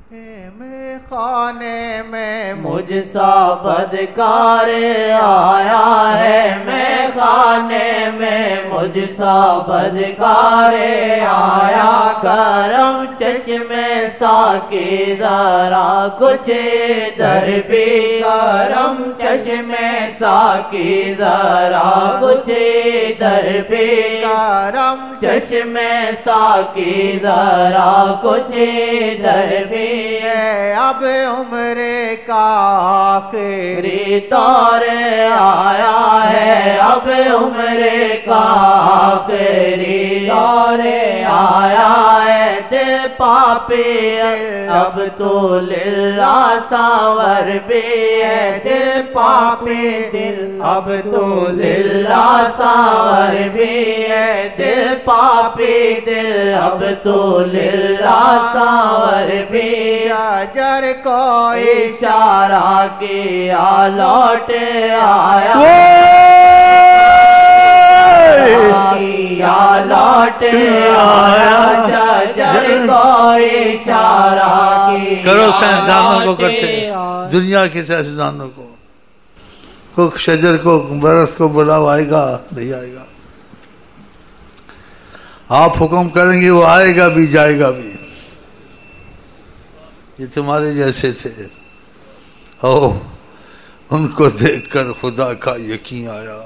میں خانے میں مجھ سا بدکار آیا ہے، میں خانے میں مجھ سا بدکار آیا، کرم چشمے ساکی ذرا کچھ ادھر بھی، کرم چشمے ساکی ذرا کچھ ادھر بھی، کرم چشمے ساکی ذرا کچھ ادھر بھی، اب عمر کا آخری دور آیا ہے، اب عمر کا آخری دور آیا ہے، دل پاپی اب تو للہ ساور بھی ہے، دل پاپی دل اب تو للہ ساور بھی ہے، دل پاپی دل اب تو للہ ساور بھی، شجر کو اشارہ کیا لوٹ آیا، یا لوٹ آیا، شجر کو اشارہ کیا، کرو سائنسدانوں کو کرتے دنیا کے سائنسدانوں کو شجر کو برس کو بلاؤ، آئے گا نہیں آئے گا، آپ حکم کریں گے وہ آئے گا بھی جائے گا بھی، یہ تمہارے جیسے تھے، او ان کو دیکھ کر خدا کا یقین آیا،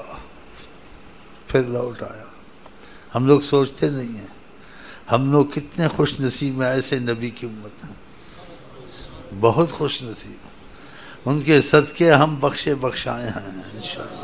پھر لوٹ آیا۔ ہم لوگ سوچتے نہیں ہیں ہم لوگ کتنے خوش نصیب ہیں، ایسے نبی کی امت ہیں، بہت خوش نصیب، ان کے صدقے ہم بخشے بخشائے ہیں انشاءاللہ۔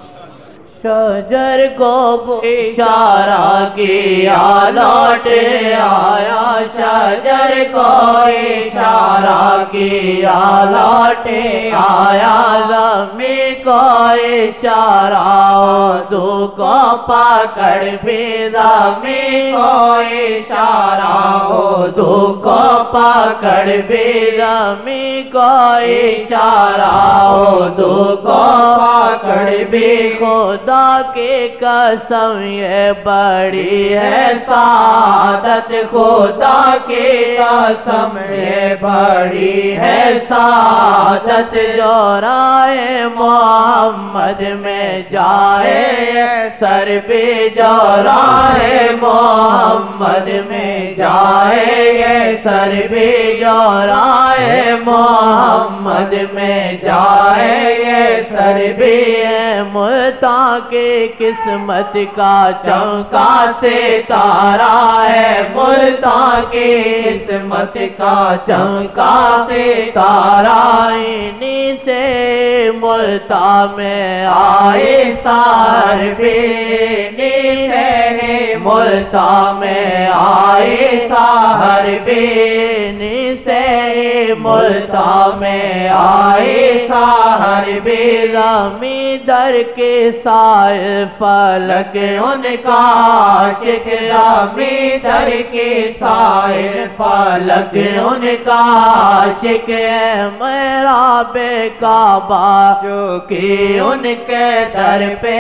شجر کو اشارہ کیا لوٹ آیا، شجر کو اشارہ کیا لوٹ آیا، زمین کو اشارہ اردو کو پکڑ بھی، زمین کو اشارہ اردو کو پکڑ بھی، زمین کو اشارہ اردو کو پکڑ بھی، خدا کی قسم یہ بڑی ہے سعادت، خدا کی قسم یہ بڑی ہے سعادت، جو راہ محمد میں جائے سر بھی، جو راہ محمد میں جائے یہ سر بھی، جو راہ محمد میں جائے یہ سر بھی، ملتان کی قسمت کا چمکا ستارہ ہے، ملتان کی قسمت کا چمکا ستارہ، انہی سے ملتان میں آئے سار بھی، انہی سے ملتان میں آئے سار بھی، انہی سے ملتان میں آئے سار بھی، زمین در کے سائے فلک ان کا عاشق، زمین در کے سائے فلک ان کا عاشق، میرا بے کعبہ جو کہ ان کے در پہ،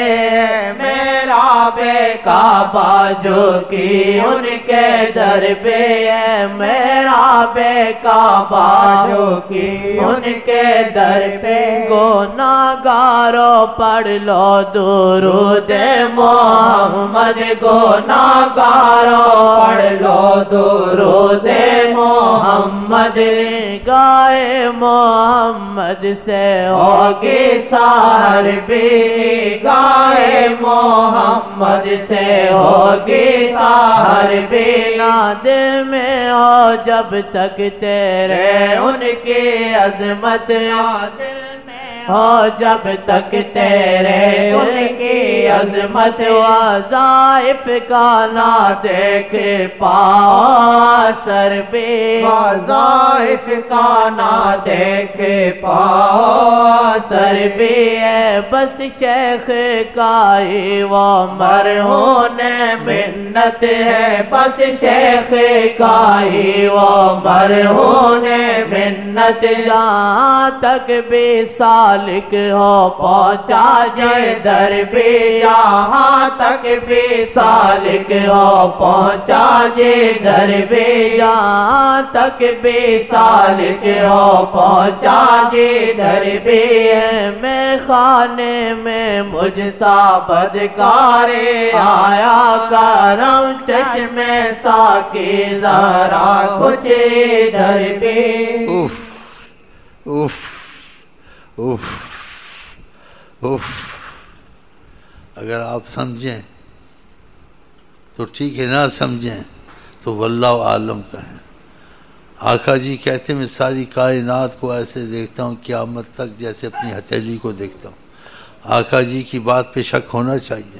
میرا بے کعبہ جو کہ ان کے در پہ، میرا بے کعبہ جو کہ ان کے در پہ، گناہگاروں پڑھ لو درود محمد، گناہگاروں پڑھ لو درود محمد، گائے محمد سے ہوگی سحر بھی، گائے محمد سے ہوگی سحر بھی، نہ دل میں ہو جب تک تیرے ان کی عظمت، ہو جب تک تیرے ان کی عظمت، وظائف کا نہ دیکھ پاؤ سر بھی، وظائف کا نہ دیکھ پاؤ سر بھی، ہے بس شیخ کا ہی وہ مرہون منت ہے، بس شیخ کا ہی وہ مرہون منت، جہاں تک بھی سال सालिक हो पहुँचा जिधर भी, जहाँ तक भी सालिक हो पहुँचा जिधर भी, जहाँ तक भी सालिक हो पहुँचा जिधर भी है। मैं खाने में मुझसा बदकारे आया करम चश्मे साकी जरा कुछ इधर भी। उफ उफ उफ उफ। अगर आप समझें तो ठीक है, ना समझें तो वल्लाहु आलम कहें। आका जी कहते मैं सारी कायनात को ऐसे देखता हूँ क़यामत तक जैसे अपनी हथेली को देखता हूँ। आका जी की बात पे शक होना चाहिए।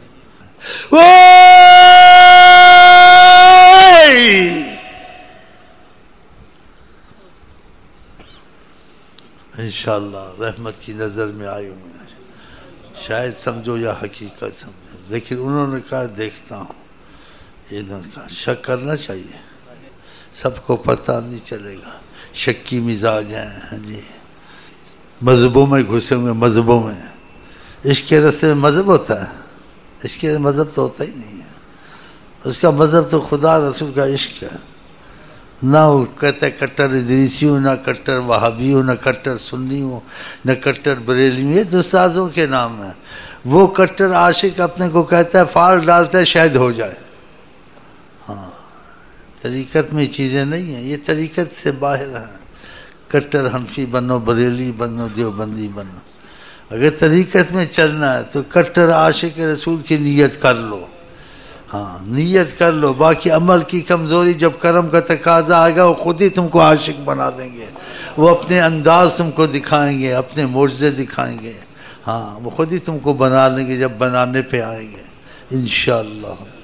इंशाअल्लाह रहमत की नज़र में आए होंगे, शायद समझो या हकीकत समझो, लेकिन उन्होंने कहा देखता हूँ। ये उन्होंने कहा शक करना चाहिए, सबको पता नहीं चलेगा, शक्की मिजाज हैं। हाँ जी, मज़हबों में घुसे हुए, मज़हबों में। इश्क के रास्ते में मज़हब होता है? इश्क के मज़हब तो होता ही नहीं है। उसका मज़हब तो खुदा रसूल का इश्क है। ना वो कहते कट्टर इदरीसी हूँ, ना कट्टर वहाबी हूँ, ना कट्टर सुन्नी हूँ, ना कट्टर बरेली हूँ। ये तो उस्तादों के नाम है। वो कट्टर आशिक अपने को कहता है फाड़ डालता है शायद हो जाए। हाँ, तरीक़त में चीज़ें नहीं हैं, ये तरीक़त से बाहर हैं। कट्टर हनफी बनो, बरेली बनो, देवबंदी बनो। अगर तरीक़त में चलना है तो कट्टर आशिक रसूल की नीयत कर लो। हाँ, नीयत कर लो। बाकी अमल की कमज़ोरी, जब करम का तकाजा आएगा वो खुद ही तुमको आशिक बना देंगे। वो अपने अंदाज तुमको दिखाएंगे, अपने मोज़े दिखाएंगे। हाँ, वो खुद ही तुमको बना लेंगे जब बनाने पे आएंगे इंशाअल्लाह।